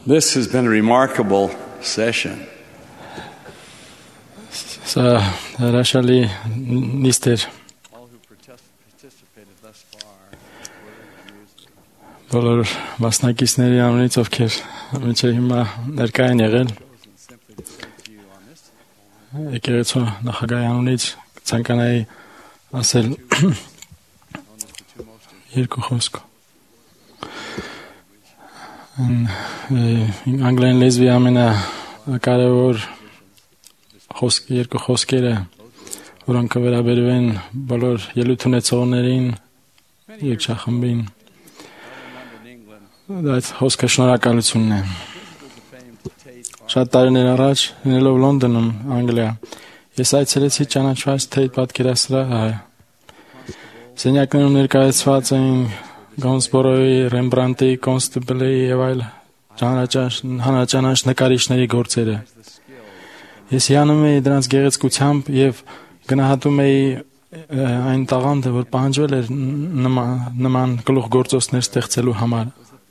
This has been a remarkable session. Սա հրաշալի նիստ էր։ All who participated thus far were used. Բոլոր մասնակիցների անունից, ովքեր մինչև հիմա ներկա են եղել, Simply to say to you on this եկեղեցու նախագահի անունից ցանկանայի ասել երկու խոսք։ Անգլերեն լեզվի ամենակարևոր երկու խոսքերը, որոնք վերաբերում են բոլոր ելույթ ունեցողներին երգչախմբին, այդ խոսքը շնորհակալությունն է։ Շատ տարիներ առաջ, լինելով Լոնդոնում, Անգլիա, ես այցելեցի ճանաչված Թեյթ պատկերասրահը։ Սենյակներում ներկայացված էին Գոնսբորոյի, Ռեմբրանտի, Կոնստեբլի եւ այլ հանրաճանաչ նկարիչների գործերը։ Ես հիանում էի դրանց գեղեցկությամբ եւ գնահատում էի այն տաղանդը, որ պահանջվել էր նման գլուխգործոցներ ստեղծելու համար։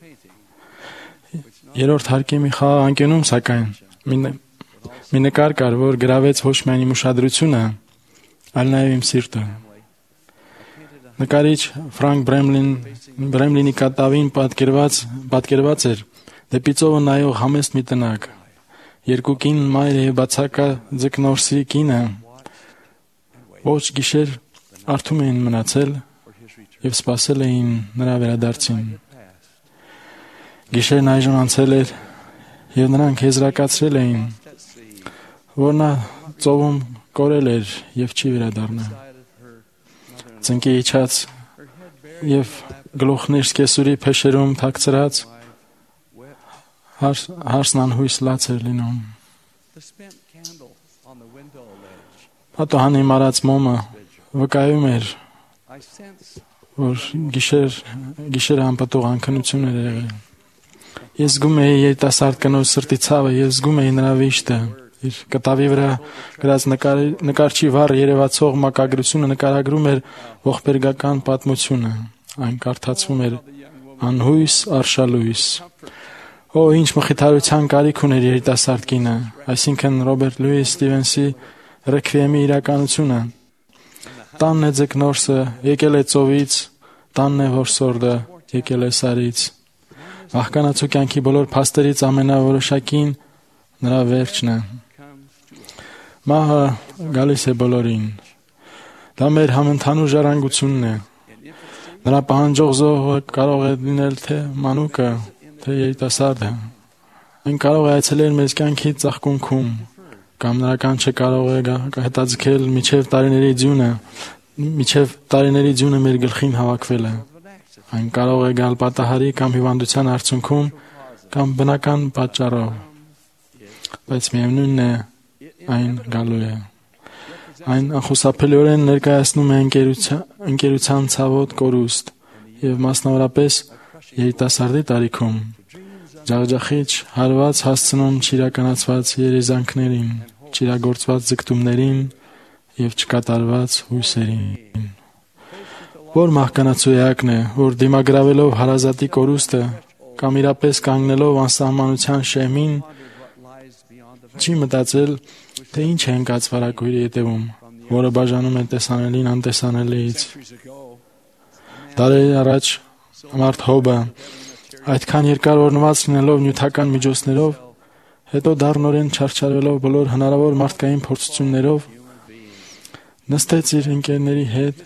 Երրորդ հարկի մի խաղ անկյունում, սակայն մի նկար կար, որ գրավեց ոչ միայն իմ ուշադրությունը, այլ նաեւ իմ սիրտը։ Նկարիչ Ֆրանկ Բրեմլինի կատավին պատկերված էր դեպի ծովը նայող համեստ մի տնակ։ Երկու կին մայրը եւ բացակա ձկնորսի կինը ոչ գիշեր արթուն էին մնացել եւ սպասել էին նրա վերադարձին։ Գիշերն այժմ անցել էր եւ նրանք հեզրակացրել էին, որ նա ծովում կորել էր եւ չի վերադառնա։ Ծնկի իջած եւ գլուխն իր սկեսուրի փեշերում թաքցրած հարսն անհույս լաց էր լինում։ Պատահանի մարած մոմը վկայում էր, որ գիշերը անպատող անքնություն էր եղել։ Ես զգում էի երիտասարդ կնոջ սրտի ցավը եւ զգում էի նրա վիշտը։ Իր կտավի վրա գրած նկարչի վառ երևացող մակագրությունը նկարագրում էր ողբերգական պատմությունը։ Այն կարդացվում էր անհույս արշալույս։ Օ, ինչ մխիթարության կարիք ուներ երիտասարդ կինը, այսինքն Ռոբերտ Լուիս Ստիվենսի ռեքվիեմի իրականությունը։ Տանն է ձկնորսը, եկել է ծովից, տանն է որսորդը, եկել է սարից։ Վահկանացու կյանքի բոլոր փաստերից ամենավորոշակին նրա վերջն է։ Մահը գալիս է բոլորին։ Դա մեր համընդհանուր ժառանգությունն է։ Նրա պահանջող զոհը կարող է լինել թե մանուկը, թե երիտասարդը։ Այն կարող է այցելել մեզ կյանքի ծաղկունքում, կամ նրա կանչը կարող է հետաձգել միջև տարիների ձյունը մեր գլխին հավաքվելը։ Այն կարող է գալ պատահարի կամ հիվանդության արդյունքում, կամ բնական պատճառով։ Բայց միևնույնն է, այն գալու է։ Այն անխուսափելիորեն ներկայացնում է ընկերության ցավոտ կորուստ եւ մասնավորապես երիտասարդի տարիքում ջախջախիչ հարված հասցնում չիրականացված երազանքներին, չիրագործված ձգտումներին եւ չկատարված հույսերին։ Որ մահկանացու էակն է, որ դիմագրավելով հարազատի կորուստը կամ իրապես կանգնելով անսահմանության շեմին չի մտածել, թե ինչ է ընկած վարակույրի ետևում, որը բաժանում է տեսանելին անտեսանելիից։ Դարեր առաջ մարդ Հոբը այդքան երկար օրնված լինելով նյութական միջոցներով, հետո դառնորեն չարչարվելով բոլոր հնարավոր մարդկային փորձություններով, նստեց իր ընկերների հետ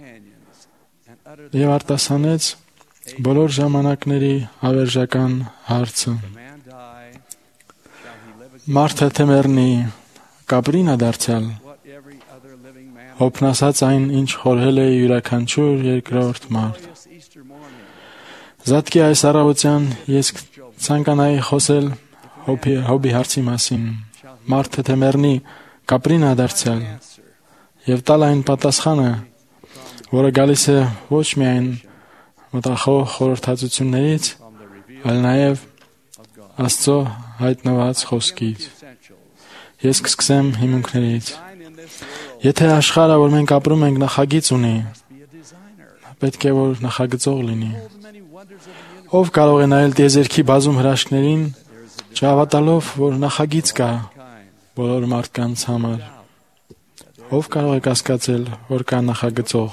եւ արտասանեց բոլոր ժամանակների հավերժական հարցը։ Մարդը թե մեռնի, կապրին է դարձյալ։ Հոբն ասաց այն, ինչ խորհել է յուրաքանչյուր երկրորդ մարդ։ Զատկի այս առավոտյան ես ցանկանայի խոսել Հոբի հարցի մասին։ Մարդը թե մեռնի, կապրին է դարձյալ։ Եվ տալ այն պատասխանը, որը գալիս է ոչ միայն մտախոհ խորհրդածություններից, այլ նաև Աստծո հայտնված խոսքից։ Ես կսկսեմ հիմունքներից։ Եթե աշխարհը, որ մենք ապրում ենք, նախագիծ ունի, պետք է որ նախագծող լինի։ Ով կարող է նայել տիեզերքի բազում հրաշքներին Չհավատալով, որ նախագիծ կա բոլոր մարդկանց համար։ Ով կարող է կասկածել, որ կա նախագծող։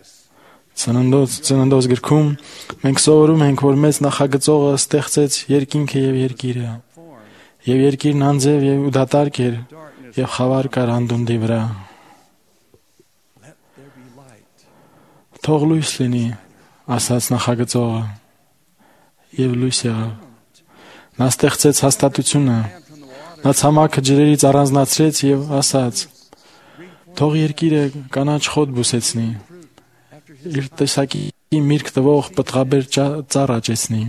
Ծննդոց գրքում մենք սովորում ենք, որ մեծ նախագծողը ստեղծեց երկինքը եւ երկիրը։ Եվ երկիրն անձև եւ դատարկ էր, եւ խավար կար անդունդի վրա։ Թող լույս լինի, ասաց նախագծողը, եւ լույս եղավ։ Նա ստեղծեց հաստատությունը։ Նա ցամաքը ջրերից առանձնացրեց եւ ասաց. թող երկիրը կանաչ խոտ բուսեցնի, իր տեսակի միրգ տվող պտղաբեր ծառ աճեցնի։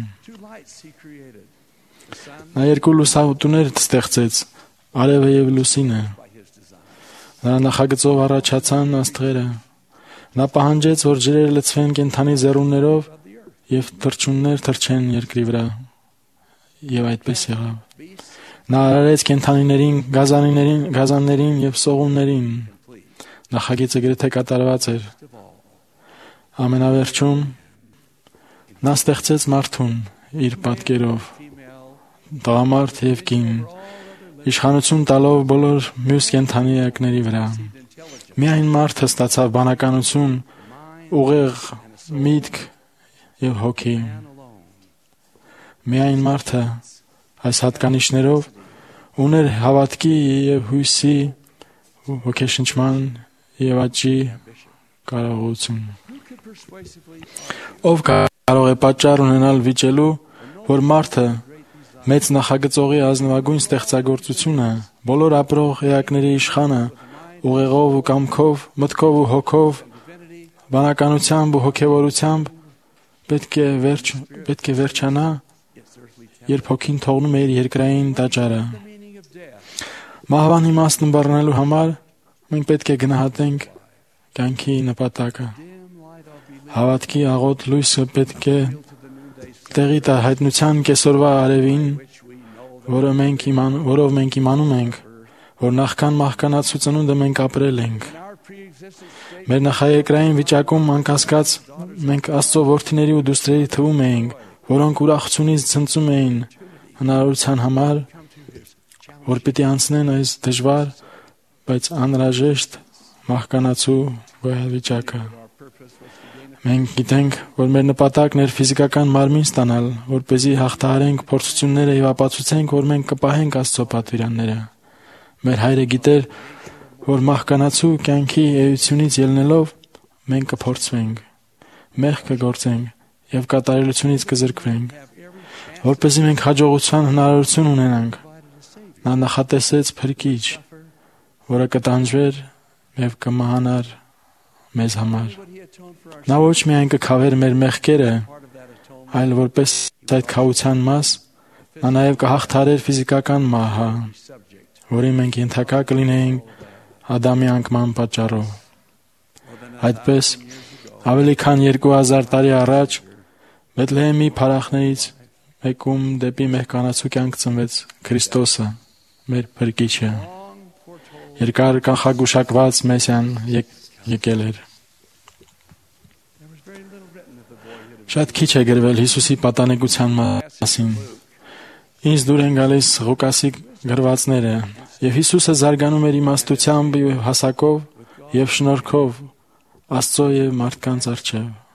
Նա երկու լուսավորներ ստեղծեց, արևը եւ լուսինը։ Նրա նախագծով առաջացան աստղերը։ Նա պահանջեց, որ ջրերը լցվեն կենդանի ձեռուններով եւ թռչուններ թռչեն երկրի վրա։ Եվ այդպես եղավ։ Նա արարեց կենդանիներին, գազաններին եւ սողուններին։ Նախագիծը գրեթե կատարված էր։ Ամենավերջում նա ստեղծեց մարդուն իր պատկերով, տղամարդ եւ կին, իշխանություն տալով բոլոր մյուս կենդանիների վրա։ Միայն մարդը ստացավ բանականություն, ուղեղ միտք եւ հոգի։ Միայն մարդը այս հատկանիշներով ուներ հավատքի եւ հույսի, ոգեշնչման եւ աճի կարողություն։ Ով կարող է պատճառ ունենալ վիճելու, որ մարդը մեծ նախագծողի ազնվագույն ստեղծագործությունը, բոլոր ապրող էակների իշխանը, ուղեղով ու կամքով, մտքով ու հոգով, բանականությամբ ու հոգևորությամբ պետք է վերջանա, երբ հոգին թողնում է իր երկրային տաճարը։ Մահվան իմաստն բառնալու համար մենք պետք է գնահատենք կյանքի նպատակը։ Հավատքի աղոտ լույսը պետք է տեղի տա հայտնության կեսօրվա արևին, որով մենք իմանում ենք, որ նախքան մահկանացու ծնունդը մենք ապրել ենք։ Մեր նախաերկրային վիճակում անկասկած մենք Աստծո որդիների ու դուստրերի թվում էինք, որոնք ուրախությունից ցնծում էին հնարավորության համար, որ պիտի անցնեն այս դժվար, բայց անհրաժեշտ մահկանացու վիճակը։ Մենք գիտենք, որ մեր նպատակն էր ֆիզիկական մարմին ստանալ, որպեսզի հաղթահարենք փորձությունները եւ ապացուցենք, որ մենք կպահենք Աստծո պատվիրանները։ Մեր Հայրը գիտեր, որ մահկանացու կյանքի էությունից ելնելով մենք կփորձվենք, մեղք կգործենք եւ կատարելությունից կզրկվենք, որպեսզի մենք հաջողության հնարավորություն ունենանք։ Նա նախատեսեց փրկիչ, որը կտանջվեր եւ կմահանար մեզ համար։ Նա ոչ միայն կքավեր մեր մեղքերը, այլ որպես այդ քավության մաս, նա նաեւ կհաղթարեր ֆիզիկական մահը, որին մենք ենթակա կլինեինք Ադամի անկման պատճառով։ Այդպես, ավելի քան 2000 տարի առաջ Բեթլեհեմի փարախներից մեկում դեպի մեղկանացու կյանք ծնվեց Քրիստոսը, մեր փրկիչը։ Երկար կանխագուշակված Մեսիան եկել էր։ Շատ քիչ է գրվել Հիսուսի պատանեկության մասին։ Ինձ դուր են գալիս Ղուկասի գրվածները, եւ Հիսուսը զարգանում էր իմաստությամբ եւ հասակով եւ շնորհքով Աստծո եւ մարդկանց առջև։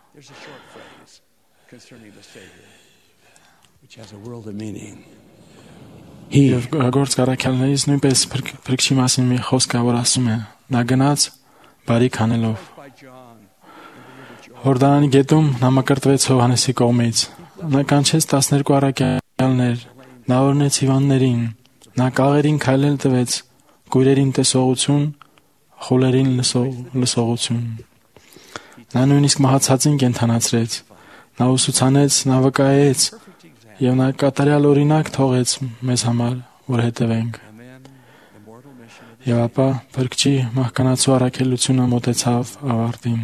Եվ Գործք առաքյալներից նույնպես փրկչի մասին մի խոսք կա, որ ասում է. նա գնաց բարիք անելով։ Հորդանանի գետում նա մկրտվեց Հովհաննեսի կողմից։ Նա կանչեց 12 առաքյալներ, նա օրհնեց հիվանդներին, նա կաղերին քայլել տվեց, կույրերին տեսողություն, խոլերին լսողություն։ Նա նույնիսկ մահացածին կենդանացրեց, նա ուսուցանեց, նա վկայեց եւ նա կատարյալ օրինակ թողեց մեզ համար, որ հետևենք։ Եվ ապա փրկչի մահկանացու առաքելությունը մոտեցավ ավարտին։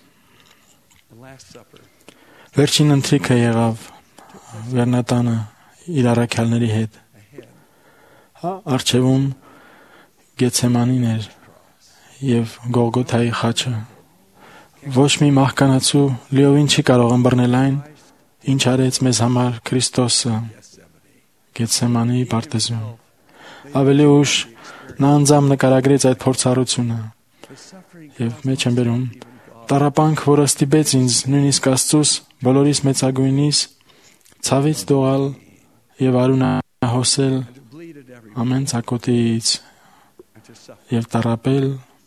Վերջին ընթրիքը եղավ Վերնատանը իր առաքյալների հետ։ Առջևում Գեցսեմանին էր եւ Գողգոթայի խաչը։ Ոչ մի մահկանացու լիովին չի կարող ըմբռնել այն, ինչ արեց մեզ համար Քրիստոսը Գեթսեմանի պարտեզում։ Ավելի ուշ նա անձամբ նկարագրեց այդ փորձառությունը եւ մեջ եմ բերում. «Տառապանք, որը ստիպեց ինձ, նույնիսկ Աստծուս, բոլորիս մեծագույնիս, ցավից դողալ եւ արունահոսել ամեն ցակոտից եւ տառապել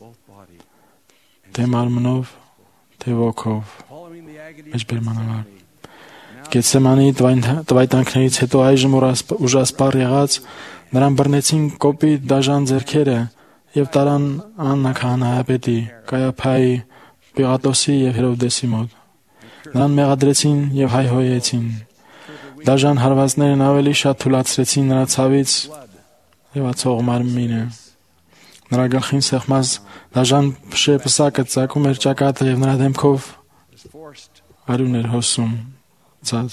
թե մարմնով, թե ոգով»։ Մեջբերմանավար։ Գեթսեմանի տվայտանքներից հետո այժմ ուժասպառ եղած նրան բռնեցին կոպիտ դաժան ձեռքերը եւ տարան Աննա քահանայապետի, Կայափայի, Պիղատոսի եւ Հերովդեսի մոտ։ Նրան մեղադրեցին եւ հայհոյեցին։ Դաժան հարվածներն ավելի շատ թուլացրեցին նրա ցավից լվացող մարմինը։ Նրա գլխին սեղմած դաժան փշեպսակը ծակում էր ճակատը եւ նրա դեմքով արյուն էր հոսում ցած։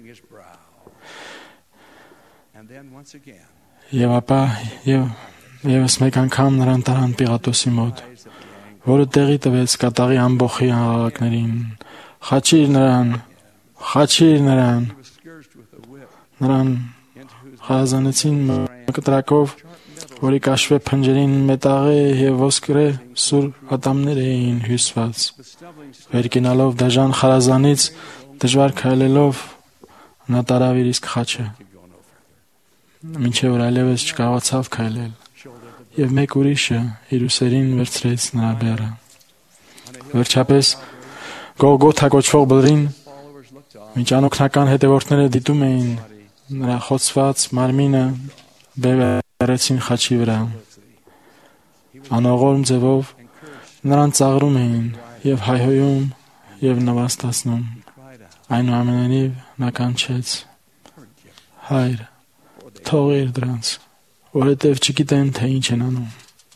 Եվ ապա եւս մեկ անգամ նրան տարան Պիղատոսի մոտ, որը տեղի տվեց կատաղի ամբոխի աղաղակներին. «Խաչիր նրան»։ Նրան խազանեցին մկտրակով, որի կաշվե փնջերին մետաղե եւ ոսկրե սուր ատամներ էին հյուսված։ Վերկենալով դաժան խարազանից դժվար քայլելով նա տարավ իր իսկ խաչը, մինչև որ այլևս չկարողացավ քայլել, եւ մեկ ուրիշը իր ուսերին վերցրեց նրա բեռը։ Վերջապես Գողգոթա կոչվող բլրին, մինչ անօգնական հետևորդները դիտում էին նրա խոցված մարմինը, բերեցին խաչի վրա։ Անողորմ ձևով նրան ծաղրում էին եւ հայհոյում եւ նվաստացնում։ Այնուամենայնիվ նա կանչեց. «Հայր, թողիր դրանց, որովհետև չգիտեն, թե ինչ են անում»։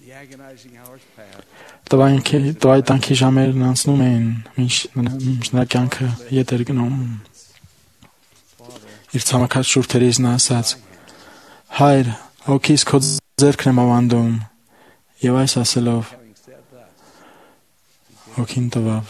Տվայտանքի ժամերն անցնում էին, մինչ նրա կյանքը ետ էր գնում։ Իր ցամաքած շուրթերից նա ասաց. «Հայր, հոգիս քո ձեռքն եմ ավանդում», եւ այս ասելով հոգին տվավ։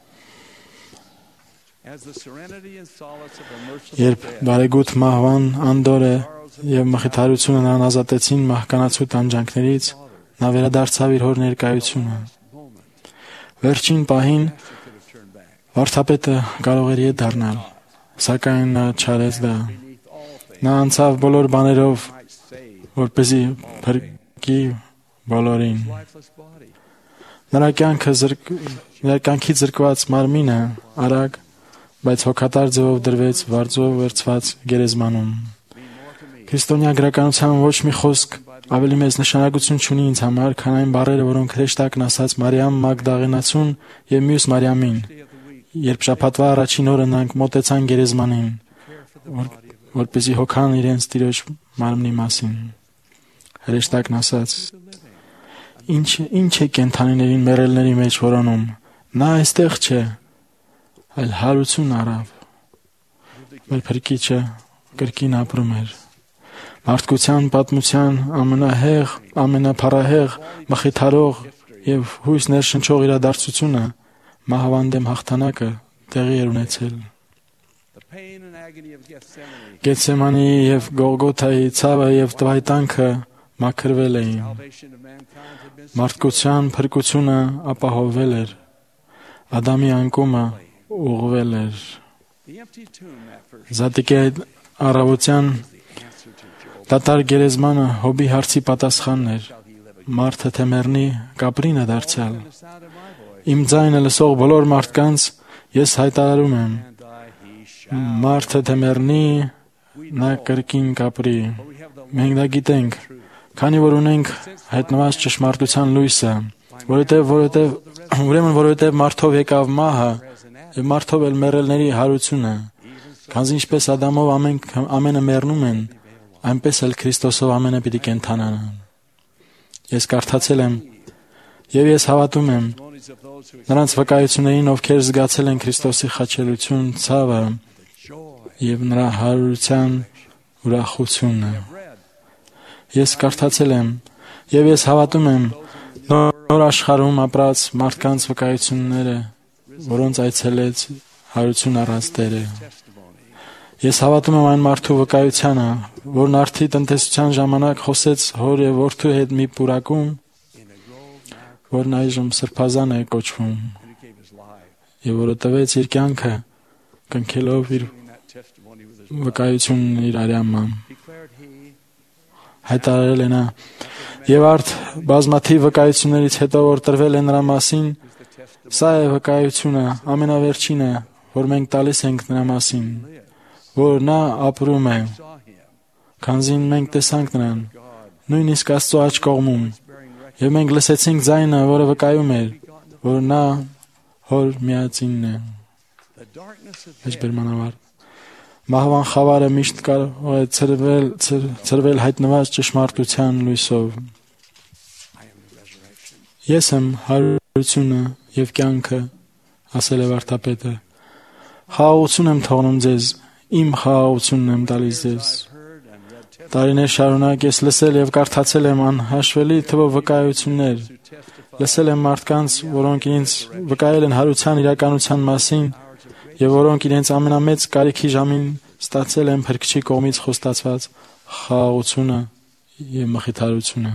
Երբ բարեգութ մահվան անդորը եւ մխիթարությունը նրան ազատեցին մահկանացու տանջանքներից, նա վերադարձավ իր հոր ներկայությունը։ Վերջին պահին վարդապետը կարող էր ետ դառնալ, սակայն նա չարեց դա։ Նա անցավ բոլոր բաներով, որպեսզի փրկի բոլորին։ Նրա կյանքի զրկված մարմինը արագ, բայց հոգատար ձևով դրվեց վարձով վերցված գերեզմանում։ Քրիստոնյա գրականության ոչ մի խոսք ավելի մեծ նշանակություն չունի ինձ համար, քան այն բառերը, որոնք հրեշտակն ասաց Մարիամ Մագդաղենացուն եւ մյուս Մարիամին, երբ շաբաթվա առաջին օրը նրանք մոտեցան գերեզմանին, որպեսզի հոգան իրենց Տիրոջ մարմնի մասին։ Հրեշտակն ասաց. «Ինչ է կենդանիներին մեռելների մեջ որոնում, նա այստեղ չէ, այլ հարություն առավ»։ Մեր Փրկիչը կրկին ապրում էր։ Մարդկության պատմության ամենահեղ, ամենափառահեղ, մխիթարող եւ հույս ներշնչող իրադարձությունը, մահվան դեմ հաղթանակը տեղի էր ունեցել։ Գեթսեմանի եւ Գողգոթայի ցավը եւ տվայտանքը մաքրվել էին։ Մարդկության փրկությունը ապահովվել էր։ Ադամի անկումը ուղղվել էր։ Զատիկի առավոտյան դատարկ գերեզմանը Հոբի հարցի պատասխանն էր. «Մարդը թե մեռնի, կապրին է դարձյալ»։ Իմ ձայնը լսող բոլոր մարդկանց ես հայտարարում եմ. մարդը թե մեռնի, նա կրկին կապրի։ Մենք դա գիտենք, քանի որ ունենք հայտնված ճշմարտության լույսը, որովհետև մարդով եկավ մահը, եւ մարդով էլ մեռելների հարությունը, քանզի ինչպես Ադամով ամենը մեռնում են, այնպես էլ Քրիստոսով ամենը պիտի կենդանանան։ Ես կարդացել եմ եւ ես հավատում եմ նրանց վկայություններին, ովքեր զգացել են Քրիստոսի խաչելություն, ցավը եւ նրա հարության ուրախությունը։ Ես կարդացել եմ եւ ես հավատում եմ նոր աշխարհում ապրած մարդկանց վկայությունները, որոնց այցելեց հարություն առած Տերը։ Ես հավատում եմ այն մարդու վկայությանը, որն արդի տնտեսության ժամանակ խոսեց հոր եւ որդու հետ մի պուրակում, որն այժմ սրբազան է կոչվում, եւ որը տվեց իր կյանքը, կնքելով իր վկայությունն իր արյամամ։ Հայտարարել է նա. «Եվ արդ բազմաթիվ վկայություններից հետո, որ տրվել է նրա մասին, սա է վկայությունը, ամենավերջինը, որ մենք տալիս ենք նրա մասին, որ նա ապրում է, քանզի մենք տեսանք նրան, նույնիսկ Աստծո աջ կողմում, եւ մենք լսեցինք ձայնը, որը վկայում էր, որ նա հոր միածինն է»։ Մեջբերմանավար մահվան խավարը միշտ կարող է ցրվել հայտնված ճշմարտության լույսով։ Ես եմ հարությունը եւ կյանքը, ասել է վարդապետը։ Խաղաղություն եմ թողնում ձեզ, իմ խաղաղությունն եմ տալիս ձեզ։ Տարիներ շարունակ ես լսել եւ կարդացել եմ անհաշվելի թվով վկայություններ։ Լսել եմ մարդկանց, որոնք ինձ վկայել են հարության իրականության մասին եւ որոնք իրենց ամենամեծ կարիքի ժամին ստացել են Փրկչի կողմից խոստացված խաղաղությունը եւ մխիթարությունը։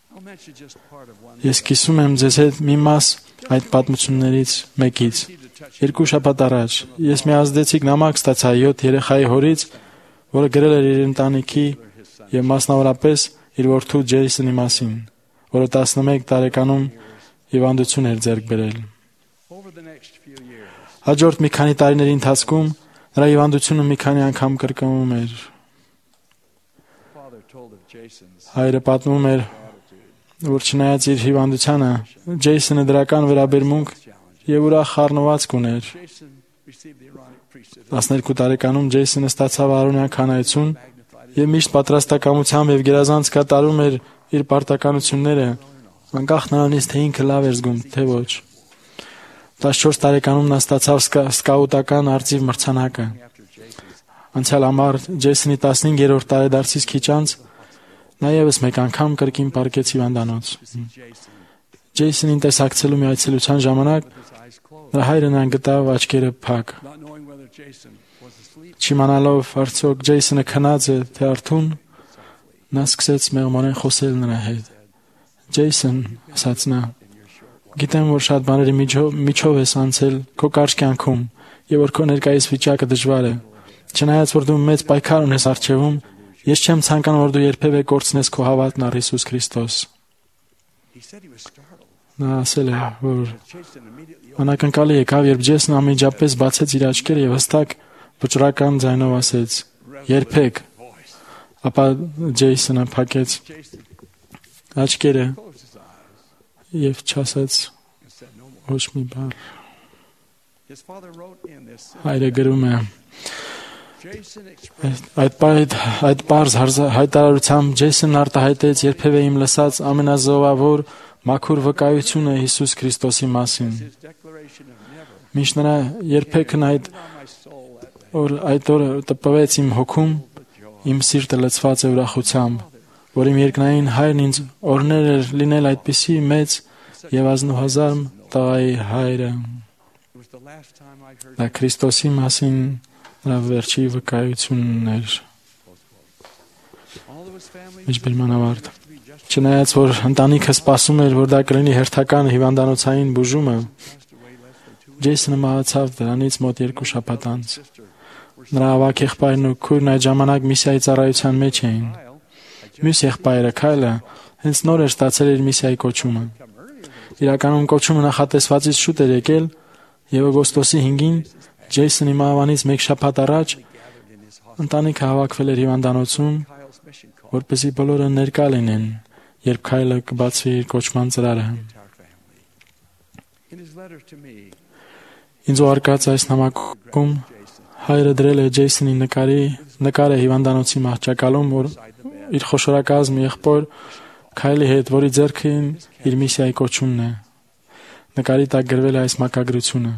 Ես կիսում եմ ձեզ հետ մի մաս այդ պատմություններից մեկից։ 2 շաբաթ առաջ ես մի ազդեցիկ նամակ ստացա 7 երեխայի հորից, որը գրել էր իր ընտանիքի եւ մասնավորապես իր որդու Ջեյսոնի մասին, որը 11 տարեկանում հիվանդություն էր ձեռք բերել։ Հաջորդ մի քանի տարիների ընթացքում նրա հիվանդությունը մի քանի անգամ կրկնվում էր։ Հայրը պատմում էր, որ չնայած իր հիվանդությանը, Ջեյսոնը դրական վերաբերմունք եւ ուրախ խառնվածք ուներ։ 12 տարեկանում Ջեյսոնը ստացավ արոնյան քանայություն եւ միշտ պատրաստակամությամբ եւ գերազանց կատարում էր իր պարտականությունները, անկախ նրանից թե ինքը լավ էր զգում, թե ոչ։ 14 տարեկանում նա ստացավ սկաուտական արծիվ մրցանակը։ Անցյալ ամառ Ջեյսոնի 15-րդ տարեդարձից քիչ անց նա եւս մեկ անգամ կրկին պառկեց հիվանդանոց։ Ջեյսոնին տեսակցելու մի այցելության ժամանակ նրա հայրը նրան գտավ աչքերը փակ։ Չիմանալով արդյոք Ջեյսոնը քնած է թե արթուն, նա սկսեց մեղմորեն խոսել նրա հետ։ Ջեյսոն, ասաց նա, գիտեմ, որ շատ բաների միջով ես անցել քո կարճ կյանքում եւ որ քո ներկայիս վիճակը դժվար է։ Չնայած որ դու մեծ պայքար ունես առջևում, ես չեմ ցանկանում որ դու երբևէ կորցնես քո հավատն առ Հիսուս Քրիստոս։ Նա ասել է, որ անակնկալի եկավ, երբ Ջեյսոնը անմիջապես բացեց իր աչքերը եւ հստակ վճռական ձայնով ասեց. «Երբեք»։ Ապա Ջեյսոնը փակեց աչքերը եւ չասեց ոչ մի բառ։ Հայրը գրում է. Այդ պարզ հայտարարությամբ Ջեյսոնն արտահայտեց երբևէ իմ լսած ամենազովավոր մաքուր վկայությունը Հիսուս Քրիստոսի մասին։ Միշտ նրա երբեքն այդ օրը տպվեց իմ հոգում, իմ սիրտը լցված է ուրախությամբ, որ իմ երկնային հայրն ինձ օրհնել էր լինել այդպիսի մեծ եւ ազնուհազարմ տղայի հայրը։ Դա Քրիստոսի մասին նրա վերջի վկայությունն էր։ Մեջբերմանավարտ։ Չնայած որ ընտանիքը սպասում էր, որ դա կլինի հերթական հիվանդանոցային բուժումը, Ջեյսոնը մահացավ դրանից մոտ 2 շաբաթ անց։ Նրա ավագ եղբայրն ու քույրն այդ ժամանակ միսիայի ծառայության մեջ էին։ Մյուս եղբայրը Քայլը հենց նոր էր ստացել իր միսիայի կոչումը։ Իրականում կոչումը նախատեսվածից շուտ էր եկել եւ օգոստոսի 5-ին Ջեյսոնի մահվանից 1 շաբաթ առաջ ընտանիքը հավաքվել էր հիվանդանոցում, որպեսզի բոլորը ներկա լինեն, երբ Քայլը կբացվի իր կոչման ծրարը։ Ինձ ուղարկած այս նամակում հայրը դրել է Ջեյսոնի նկարը հիվանդանոցի մահճակալում, որ իր խոշորակազմ եղբոր Քայլի հետ, որի ձեռքին իր միսիայի կոչումն է։ Նկարի տակ գրվել է այս մակագրությունը.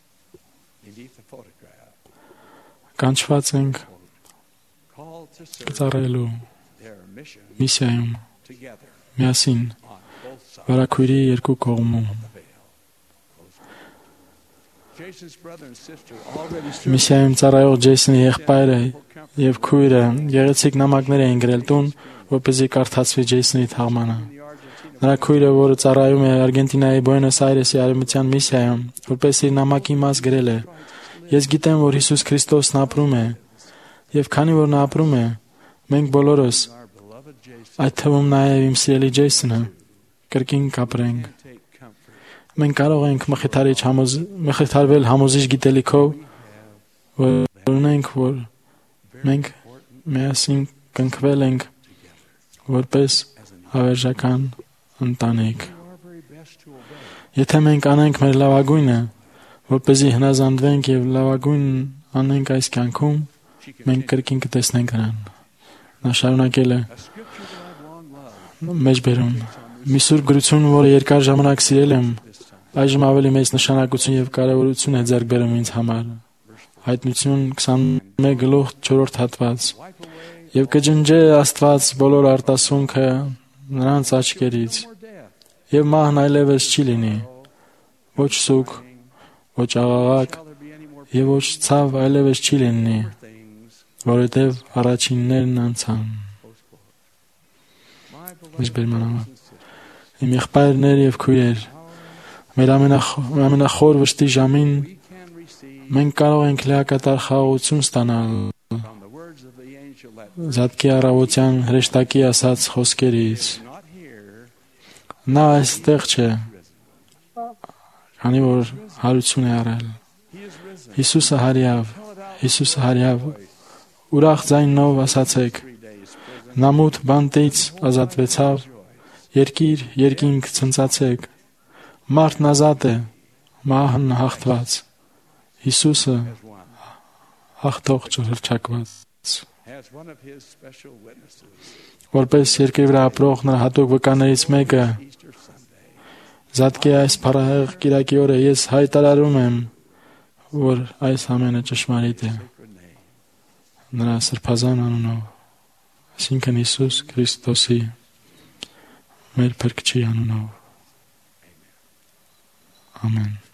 Կանչված ենք ծառայելու միսիայում միասին, վարակույրի երկու կողմում։ Միսիայում ծառայող Ջեյսոնի եղբայրը եւ քույրը գեղեցիկ նամակներ էին գրել տուն, որպեսզի կարդացվի Ջեյսոնի թաղմանը։ Նրա քույրը, որը ծառայում է Արգենտինայի Բուենոս Այրեսի արևմտյան միսիայում, որպես իր նամակի մաս գրել է. Ես գիտեմ, որ Հիսուս Քրիստոսն ապրում է, եւ քանի որ նա ապրում է, մենք բոլորս, այդ թվում նաեւ իմ սիրելի Ջեյսոնը, կրկին կապրենք։ Մենք կարող ենք մխիթարվել համոզիչ գիտելիքով, որ ունենք, որ մենք միասին կնքվել ենք որպես հավերժական ընտանիք։ Եթե մենք անենք մեր լավագույնը, որպեսզի հնազանդվենք եւ լավագույնն անենք այս կյանքում, մենք կրկին կտեսնենք նրան։ Նա շարունակել է մեջբերում. մի սուրբ գրություն, որը երկար ժամանակ սիրել եմ, այժմ ավելի մեծ նշանակություն եւ կարեւորություն է ձեռք բերում ինձ համար։ Հայտնություն 21:4 հատված։ Եվ կջնջե Աստված բոլոր արտասունքը նրանց աչքերից, եւ մահն այլևս չի լինի, ոչ սուգ, ոչ աղաղակ, եւ ոչ ցավ այլևս չի լինի, որովհետեւ առաջիններն անցան։ Իմ եղբայրներ եւ քույրեր, մեր ամենախոր վշտի ժամին մենք կարող ենք լիակատար խաղաղություն ստանալ Զատկի առավոտյան հրեշտակի ասած խոսքերից։ Նա այստեղ չէ, քանի որ հարություն է առել։ Հիսուսը հարյավ, ուրախ ձայնով ասացեք. նա մութ բանտից ազատվեցավ, երկինք ցնծացեք, մարդն ազատ է, մահն հաղթված, Հիսուսը հաղթող հռչակված։ Որպես երկրի վրա ապրող նրա հատուկ վկաներից մեկը, Զատկի այս փառահեղ կիրակի օրը ես հայտարարում եմ, որ այս ամենը ճշմարիտ է։ Նրա սրբազան անունով, այսինքն Հիսուս Քրիստոսի մեր Փրկչի անունով։ Ամեն։